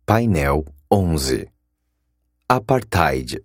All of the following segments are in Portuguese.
Painel 11. Apartheid,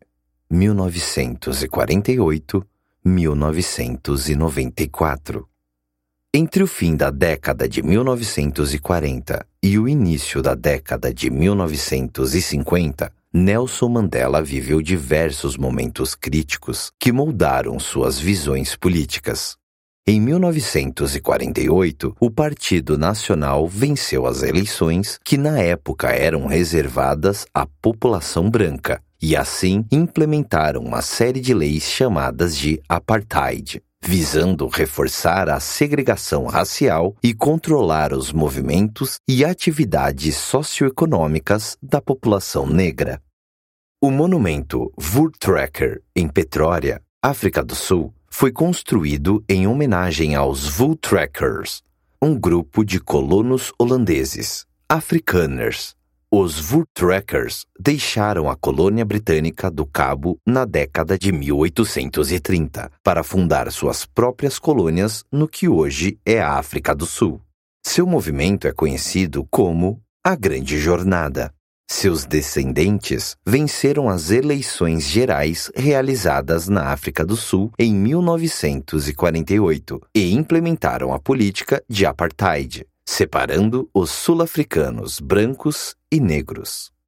1948-1994. Entre o fim da década de 1940 e o início da década de 1950, Nelson Mandela viveu diversos momentos críticos que moldaram suas visões políticas. Em 1948, o Partido Nacional venceu as eleições que na época eram reservadas à população branca e assim implementaram uma série de leis chamadas de Apartheid, visando reforçar a segregação racial e controlar os movimentos e atividades socioeconômicas da população negra. O monumento Voortrekker, em Pretória, África do Sul, foi construído em homenagem aos Voortrekkers, um grupo de colonos holandeses, Afrikaners. Os Voortrekkers deixaram a colônia britânica do Cabo na década de 1830 para fundar suas próprias colônias no que hoje é a África do Sul. Seu movimento é conhecido como a Grande Jornada. Seus descendentes venceram as eleições gerais realizadas na África do Sul em 1948 e implementaram a política de apartheid, separando os sul-africanos brancos e negros.